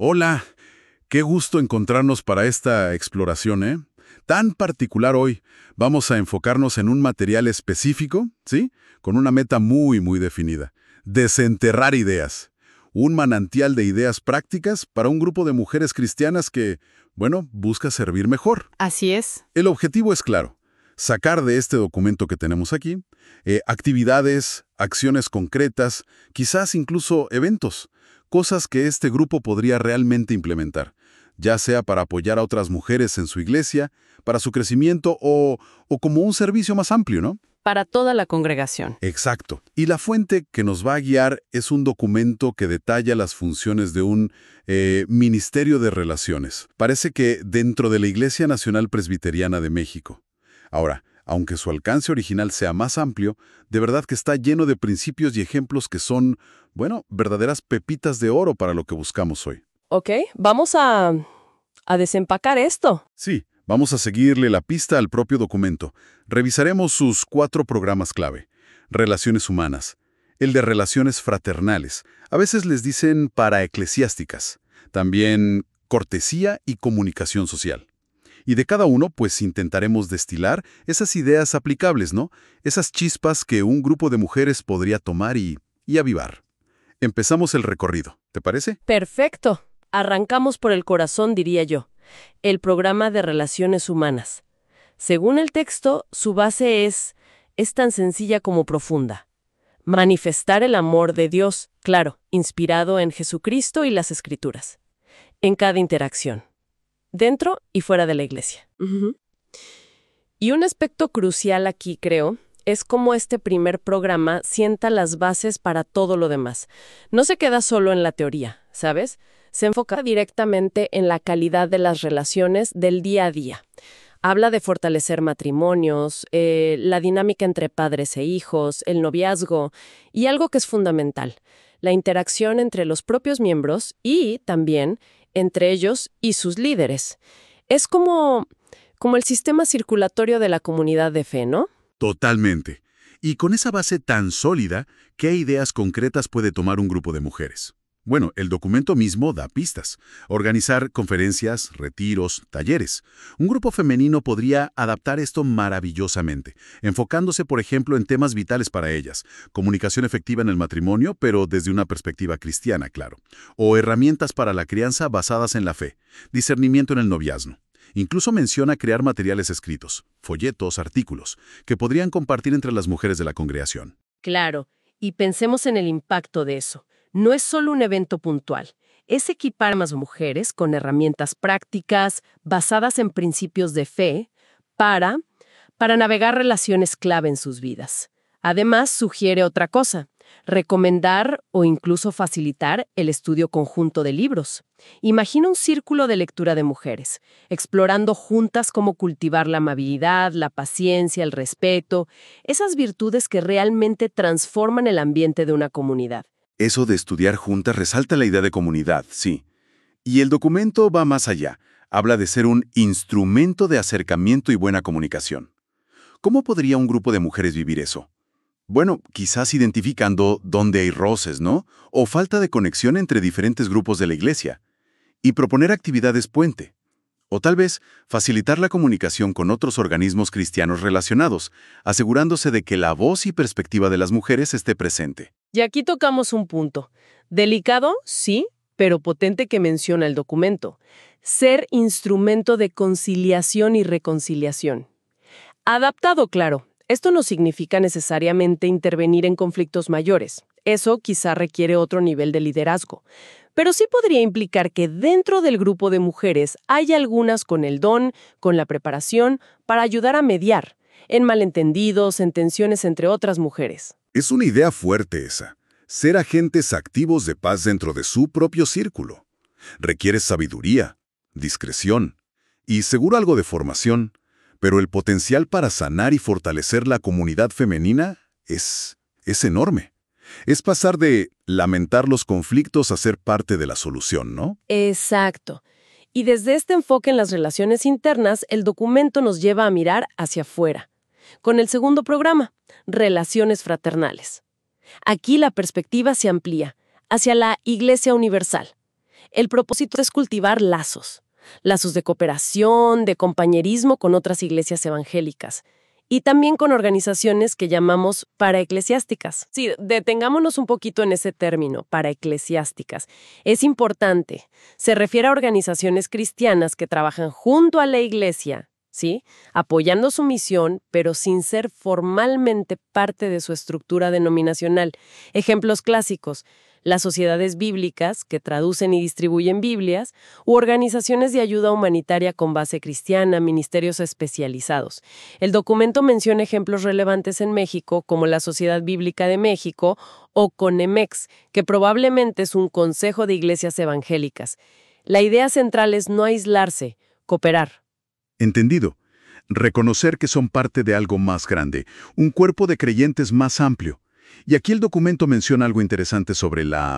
Hola, qué gusto encontrarnos para esta exploración, ¿eh? Tan particular hoy. Vamos a enfocarnos en un material específico, ¿sí? Con una meta muy definida. Desenterrar ideas. Un manantial de ideas prácticas para un grupo de mujeres cristianas que, bueno, busca servir mejor. Así es. El objetivo es claro. Sacar de este documento que tenemos aquí actividades, acciones concretas, quizás incluso eventos, cosas que este grupo podría realmente implementar, ya sea para apoyar a otras mujeres en su iglesia, para su crecimiento o como un servicio más amplio, ¿no? Para toda la congregación. Exacto. Y la fuente que nos va a guiar es un documento que detalla las funciones de un Ministerio de Relaciones. Parece que dentro de la Iglesia Nacional Presbiteriana de México. Ahora, aunque su alcance original sea más amplio, de verdad que está lleno de principios y ejemplos que son, bueno, verdaderas pepitas de oro para lo que buscamos hoy. Ok, vamos a desempacar esto. Sí, vamos a seguirle la pista al propio documento. Revisaremos sus 4 programas clave. Relaciones humanas. El de relaciones fraternales. A veces les dicen paraeclesiásticas. También cortesía y comunicación social. Y de cada uno, pues intentaremos destilar esas ideas aplicables, ¿no? Esas chispas que un grupo de mujeres podría tomar y avivar. Empezamos el recorrido, ¿te parece? Perfecto. Arrancamos por el corazón, diría yo. El programa de relaciones humanas. Según el texto, su base es tan sencilla como profunda. Manifestar el amor de Dios, claro, inspirado en Jesucristo y las Escrituras. En cada interacción. Dentro y fuera de la iglesia. Y un aspecto crucial aquí, creo, es cómo este primer programa sienta las bases para todo lo demás. No se queda solo en la teoría, ¿sabes? Se enfoca directamente en la calidad de las relaciones del día a día. Habla de fortalecer matrimonios, la dinámica entre padres e hijos, el noviazgo y algo que es fundamental, la interacción entre los propios miembros y también entre ellos y sus líderes. Es como el sistema circulatorio de la comunidad de fe, ¿no? Totalmente. Y con esa base tan sólida, ¿qué ideas concretas puede tomar un grupo de mujeres? Bueno, el documento mismo da pistas. Organizar conferencias, retiros, talleres. Un grupo femenino podría adaptar esto maravillosamente, enfocándose, por ejemplo, en temas vitales para ellas. Comunicación efectiva en el matrimonio, pero desde una perspectiva cristiana, claro. O herramientas para la crianza basadas en la fe. Discernimiento en el noviazgo. Incluso menciona crear materiales escritos, folletos, artículos, que podrían compartir entre las mujeres de la congregación. Claro, y pensemos en el impacto de eso. No es solo un evento puntual, es equipar a más mujeres con herramientas prácticas basadas en principios de fe para navegar relaciones clave en sus vidas. Además, sugiere otra cosa, recomendar o incluso facilitar el estudio conjunto de libros. Imagina un círculo de lectura de mujeres, explorando juntas cómo cultivar la amabilidad, la paciencia, el respeto, esas virtudes que realmente transforman el ambiente de una comunidad. Eso de estudiar juntas resalta la idea de comunidad, sí. Y el documento va más allá. Habla de ser un instrumento de acercamiento y buena comunicación. ¿Cómo podría un grupo de mujeres vivir eso? Bueno, quizás identificando dónde hay roces, ¿no? O falta de conexión entre diferentes grupos de la iglesia. Y proponer actividades puente. O tal vez facilitar la comunicación con otros organismos cristianos relacionados, asegurándose de que la voz y perspectiva de las mujeres esté presente. Y aquí tocamos un punto. Delicado, sí, pero potente que menciona el documento. Ser instrumento de conciliación y reconciliación. Adaptado, claro. Esto no significa necesariamente intervenir en conflictos mayores. Eso quizá requiere otro nivel de liderazgo. Pero sí podría implicar que dentro del grupo de mujeres hay algunas con el don, con la preparación, para ayudar a mediar, en malentendidos, en tensiones entre otras mujeres. Es una idea fuerte esa. Ser agentes activos de paz dentro de su propio círculo. Requiere sabiduría, discreción y seguro algo de formación, pero el potencial para sanar y fortalecer la comunidad femenina es enorme. Es pasar de lamentar los conflictos a ser parte de la solución, ¿no? Exacto. Y desde este enfoque en las relaciones internas, el documento nos lleva a mirar hacia afuera. Con el segundo programa, Relaciones Fraternales. Aquí la perspectiva se amplía hacia la Iglesia Universal. El propósito es cultivar lazos de cooperación, de compañerismo con otras iglesias evangélicas y también con organizaciones que llamamos paraeclesiásticas. Sí, detengámonos un poquito en ese término, paraeclesiásticas. Es importante. Se refiere a organizaciones cristianas que trabajan junto a la iglesia, ¿sí? Apoyando su misión, pero sin ser formalmente parte de su estructura denominacional. Ejemplos clásicos: las sociedades bíblicas, que traducen y distribuyen Biblias, u organizaciones de ayuda humanitaria con base cristiana, ministerios especializados. El documento menciona ejemplos relevantes en México, como la Sociedad Bíblica de México o CONEMEX, que probablemente es un consejo de iglesias evangélicas. La idea central es no aislarse, cooperar. Entendido. Reconocer que son parte de algo más grande, un cuerpo de creyentes más amplio. Y aquí el documento menciona algo interesante sobre la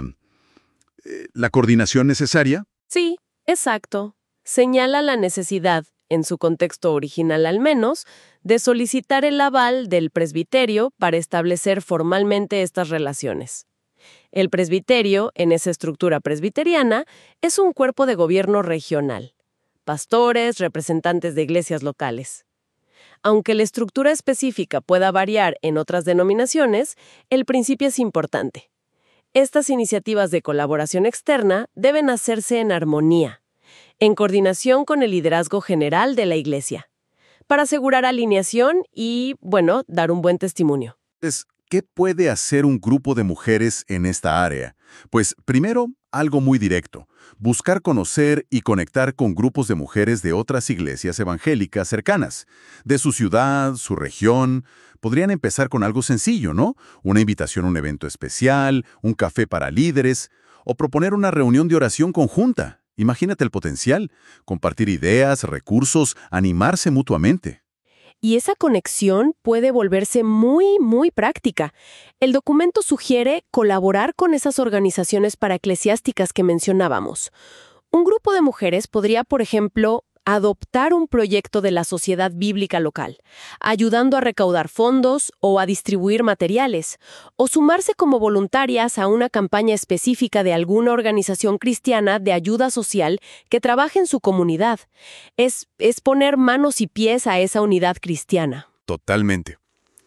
coordinación necesaria. Sí, exacto. Señala la necesidad, en su contexto original al menos, de solicitar el aval del presbiterio para establecer formalmente estas relaciones. El presbiterio, en esa estructura presbiteriana, es un cuerpo de gobierno regional. Pastores, representantes de iglesias locales. Aunque la estructura específica pueda variar en otras denominaciones, el principio es importante. Estas iniciativas de colaboración externa deben hacerse en armonía, en coordinación con el liderazgo general de la iglesia, para asegurar alineación y, dar un buen testimonio. ¿Qué puede hacer un grupo de mujeres en esta área? Pues primero, algo muy directo: buscar conocer y conectar con grupos de mujeres de otras iglesias evangélicas cercanas, de su ciudad, su región. Podrían empezar con algo sencillo, ¿no? Una invitación a un evento especial, un café para líderes, o proponer una reunión de oración conjunta. Imagínate el potencial: compartir ideas, recursos, animarse mutuamente. Y esa conexión puede volverse muy, muy práctica. El documento sugiere colaborar con esas organizaciones paraeclesiásticas que mencionábamos. Un grupo de mujeres podría, por ejemplo, adoptar un proyecto de la sociedad bíblica local, ayudando a recaudar fondos o a distribuir materiales, o sumarse como voluntarias a una campaña específica de alguna organización cristiana de ayuda social que trabaje en su comunidad. Es poner manos y pies a esa unidad cristiana. Totalmente.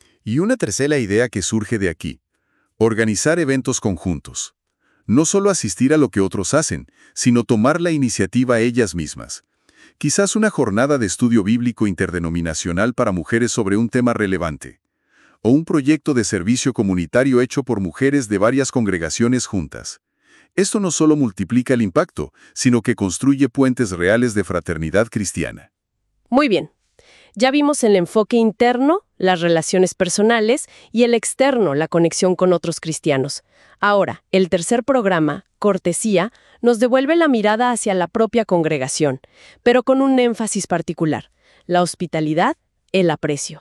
Y una tercera idea que surge de aquí: organizar eventos conjuntos. No solo asistir a lo que otros hacen, sino tomar la iniciativa ellas mismas. Quizás una jornada de estudio bíblico interdenominacional para mujeres sobre un tema relevante. O un proyecto de servicio comunitario hecho por mujeres de varias congregaciones juntas. Esto no solo multiplica el impacto, sino que construye puentes reales de fraternidad cristiana. Muy bien. Ya vimos el enfoque interno, las relaciones personales, y el externo, la conexión con otros cristianos. Ahora, el tercer programa, Cortesía, nos devuelve la mirada hacia la propia congregación, pero con un énfasis particular: la hospitalidad, el aprecio.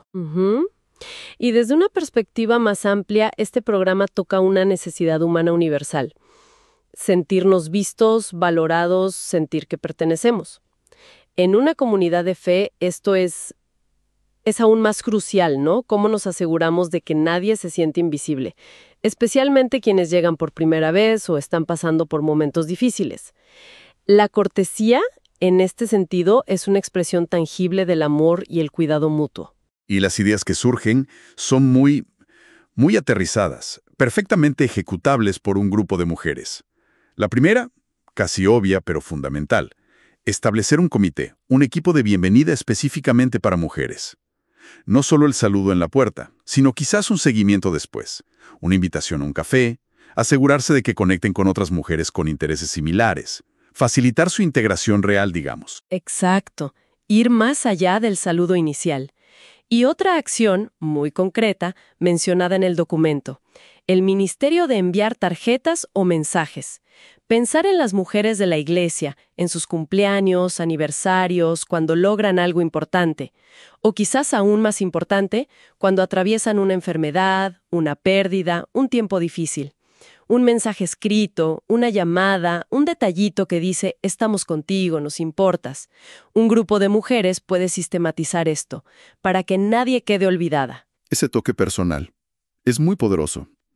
Y desde una perspectiva más amplia, este programa toca una necesidad humana universal: sentirnos vistos, valorados, sentir que pertenecemos. En una comunidad de fe, esto es aún más crucial, ¿no? ¿Cómo nos aseguramos de que nadie se siente invisible? Especialmente quienes llegan por primera vez o están pasando por momentos difíciles. La cortesía, en este sentido, es una expresión tangible del amor y el cuidado mutuo. Y las ideas que surgen son muy aterrizadas, perfectamente ejecutables por un grupo de mujeres. La primera, casi obvia pero fundamental: establecer un comité, un equipo de bienvenida específicamente para mujeres. No solo el saludo en la puerta, sino quizás un seguimiento después, una invitación a un café, asegurarse de que conecten con otras mujeres con intereses similares, facilitar su integración real, digamos. Exacto, ir más allá del saludo inicial. Y otra acción, muy concreta, mencionada en el documento: el ministerio de enviar tarjetas o mensajes. Pensar en las mujeres de la iglesia, en sus cumpleaños, aniversarios, cuando logran algo importante. O quizás aún más importante, cuando atraviesan una enfermedad, una pérdida, un tiempo difícil. Un mensaje escrito, una llamada, un detallito que dice: estamos contigo, nos importas. Un grupo de mujeres puede sistematizar esto, para que nadie quede olvidada. Ese toque personal es muy poderoso.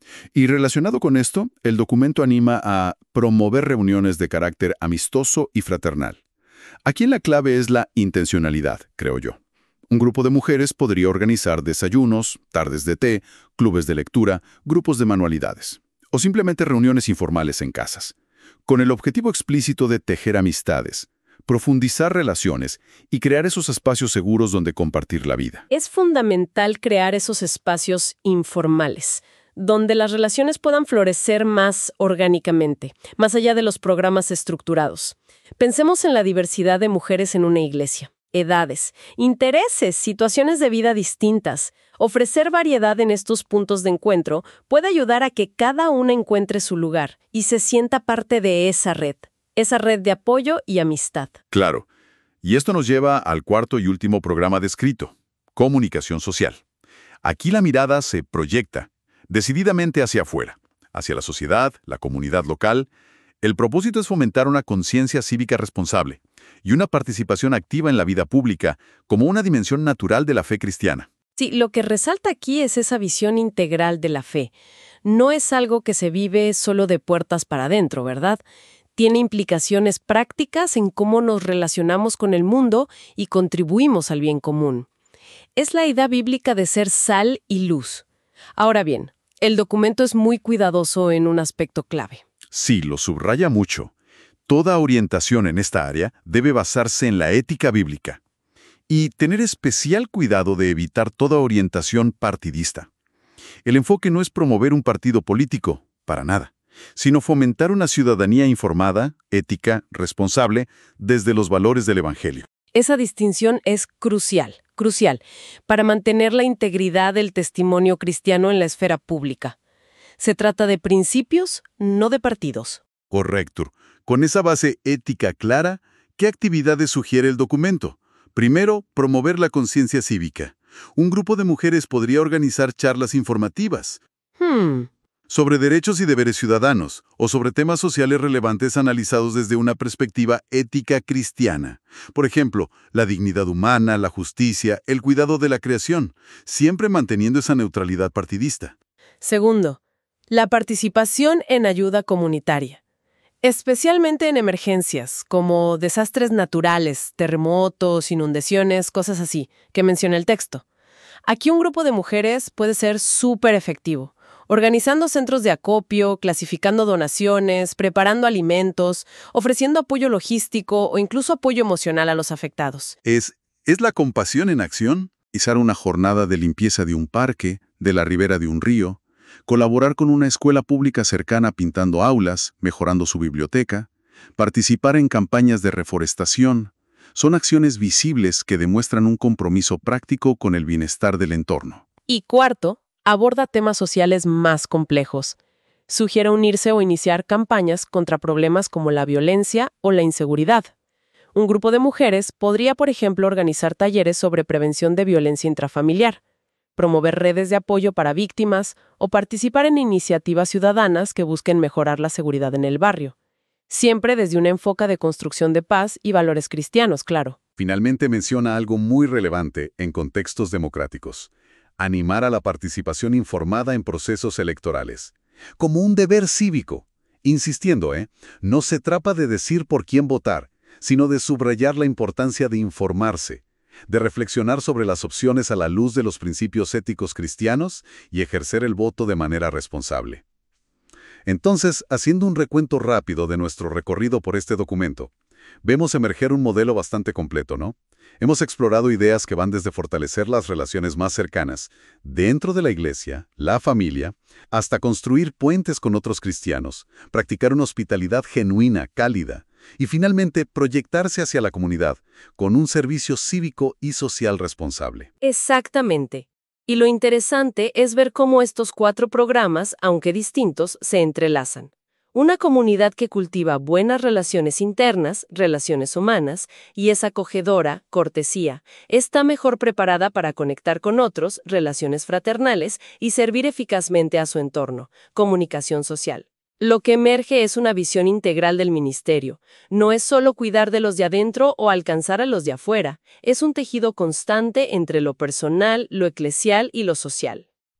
Y relacionado con esto, el documento anima a promover reuniones de carácter amistoso y fraternal. Aquí la clave es la intencionalidad, creo yo. Un grupo de mujeres podría organizar desayunos, tardes de té, clubes de lectura, grupos de manualidades, o simplemente reuniones informales en casas, con el objetivo explícito de tejer amistades, profundizar relaciones y crear esos espacios seguros donde compartir la vida. Es fundamental crear esos espacios informales, donde las relaciones puedan florecer más orgánicamente, más allá de los programas estructurados. Pensemos en la diversidad de mujeres en una iglesia. Edades, intereses, situaciones de vida distintas. Ofrecer variedad en estos puntos de encuentro puede ayudar a que cada una encuentre su lugar y se sienta parte de esa red de apoyo y amistad. Claro. Y esto nos lleva al cuarto y último programa descrito, comunicación social. Aquí la mirada se proyecta decididamente hacia afuera, hacia la sociedad, la comunidad local. El propósito es fomentar una conciencia cívica responsable y una participación activa en la vida pública como una dimensión natural de la fe cristiana. Sí, lo que resalta aquí es esa visión integral de la fe. No es algo que se vive solo de puertas para adentro, ¿verdad? Tiene implicaciones prácticas en cómo nos relacionamos con el mundo y contribuimos al bien común. Es la idea bíblica de ser sal y luz. Ahora bien, el documento es muy cuidadoso en un aspecto clave. Sí, lo subraya mucho. Toda orientación en esta área debe basarse en la ética bíblica y tener especial cuidado de evitar toda orientación partidista. El enfoque no es promover un partido político, para nada, sino fomentar una ciudadanía informada, ética, responsable, desde los valores del Evangelio. Esa distinción es crucial, para mantener la integridad del testimonio cristiano en la esfera pública. Se trata de principios, no de partidos. Correcto. Con esa base ética clara, ¿qué actividades sugiere el documento? Primero, promover la conciencia cívica. Un grupo de mujeres podría organizar charlas informativas sobre derechos y deberes ciudadanos o sobre temas sociales relevantes analizados desde una perspectiva ética cristiana. Por ejemplo, la dignidad humana, la justicia, el cuidado de la creación, siempre manteniendo esa neutralidad partidista. Segundo, la participación en ayuda comunitaria. Especialmente en emergencias, como desastres naturales, terremotos, inundaciones, cosas así, que menciona el texto. Aquí un grupo de mujeres puede ser súper efectivo, organizando centros de acopio, clasificando donaciones, preparando alimentos, ofreciendo apoyo logístico o incluso apoyo emocional a los afectados. ¿Es la compasión en acción? Izar una jornada de limpieza de un parque, de la ribera de un río, colaborar con una escuela pública cercana pintando aulas, mejorando su biblioteca, participar en campañas de reforestación, son acciones visibles que demuestran un compromiso práctico con el bienestar del entorno. Y cuarto, aborda temas sociales más complejos. Sugiere unirse o iniciar campañas contra problemas como la violencia o la inseguridad. Un grupo de mujeres podría, por ejemplo, organizar talleres sobre prevención de violencia intrafamiliar, promover redes de apoyo para víctimas o participar en iniciativas ciudadanas que busquen mejorar la seguridad en el barrio. Siempre desde un enfoque de construcción de paz y valores cristianos, claro. Finalmente menciona algo muy relevante en contextos democráticos: animar a la participación informada en procesos electorales, como un deber cívico, insistiendo, no se trata de decir por quién votar, sino de subrayar la importancia de informarse, de reflexionar sobre las opciones a la luz de los principios éticos cristianos y ejercer el voto de manera responsable. Entonces, haciendo un recuento rápido de nuestro recorrido por este documento, vemos emerger un modelo bastante completo, ¿no? Hemos explorado ideas que van desde fortalecer las relaciones más cercanas dentro de la iglesia, la familia, hasta construir puentes con otros cristianos, practicar una hospitalidad genuina, cálida, y finalmente proyectarse hacia la comunidad con un servicio cívico y social responsable. Exactamente. Y lo interesante es ver cómo estos 4 programas, aunque distintos, se entrelazan. Una comunidad que cultiva buenas relaciones internas, relaciones humanas, y es acogedora, cortesía, está mejor preparada para conectar con otros, relaciones fraternales, y servir eficazmente a su entorno, comunicación social. Lo que emerge es una visión integral del ministerio. No es solo cuidar de los de adentro o alcanzar a los de afuera, es un tejido constante entre lo personal, lo eclesial y lo social.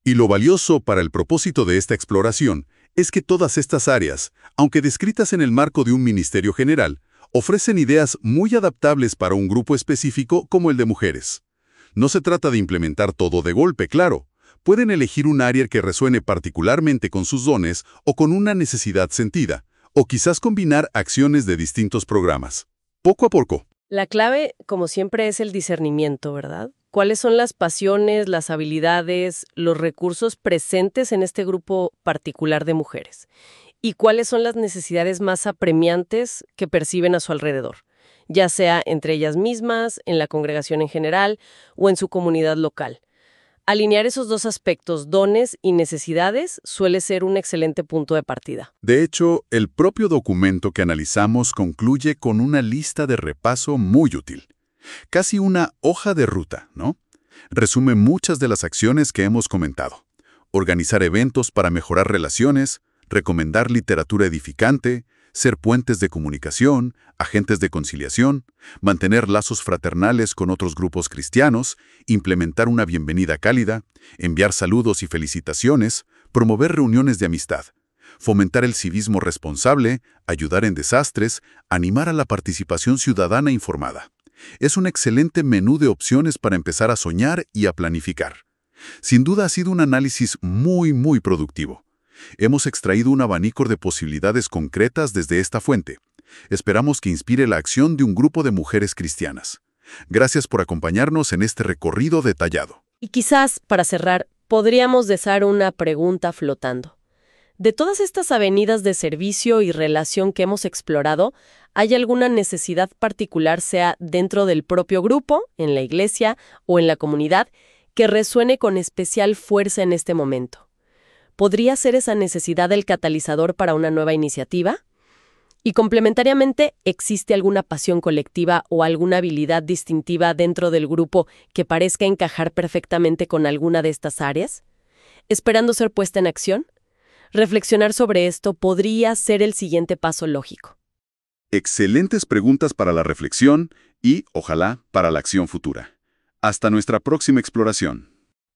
Y lo valioso para el propósito de esta exploración es que todas estas áreas, aunque descritas en el marco de un ministerio general, ofrecen ideas muy adaptables para un grupo específico como el de mujeres. No se trata de implementar todo de golpe, claro. Pueden elegir un área que resuene particularmente con sus dones o con una necesidad sentida, o quizás combinar acciones de distintos programas. Poco a poco. La clave, como siempre, es el discernimiento, ¿verdad? ¿Cuáles son las pasiones, las habilidades, los recursos presentes en este grupo particular de mujeres? ¿Y cuáles son las necesidades más apremiantes que perciben a su alrededor? Ya sea entre ellas mismas, en la congregación en general o en su comunidad local. Alinear esos dos aspectos, dones y necesidades, suele ser un excelente punto de partida. De hecho, el propio documento que analizamos concluye con una lista de repaso muy útil. Casi una hoja de ruta, ¿no? Resume muchas de las acciones que hemos comentado. Organizar eventos para mejorar relaciones, recomendar literatura edificante, ser puentes de comunicación, agentes de conciliación, mantener lazos fraternales con otros grupos cristianos, implementar una bienvenida cálida, enviar saludos y felicitaciones, promover reuniones de amistad, fomentar el civismo responsable, ayudar en desastres, animar a la participación ciudadana informada. Es un excelente menú de opciones para empezar a soñar y a planificar. Sin duda ha sido un análisis muy productivo. Hemos extraído un abanico de posibilidades concretas desde esta fuente. Esperamos que inspire la acción de un grupo de mujeres cristianas. Gracias por acompañarnos en este recorrido detallado. Y quizás, para cerrar, podríamos dejar una pregunta flotando. De todas estas avenidas de servicio y relación que hemos explorado, ¿hay alguna necesidad particular, sea dentro del propio grupo, en la iglesia o en la comunidad, que resuene con especial fuerza en este momento? ¿Podría ser esa necesidad el catalizador para una nueva iniciativa? Y complementariamente, ¿existe alguna pasión colectiva o alguna habilidad distintiva dentro del grupo que parezca encajar perfectamente con alguna de estas áreas? ¿Esperando ser puesta en acción? Reflexionar sobre esto podría ser el siguiente paso lógico. Excelentes preguntas para la reflexión y, ojalá, para la acción futura. Hasta nuestra próxima exploración.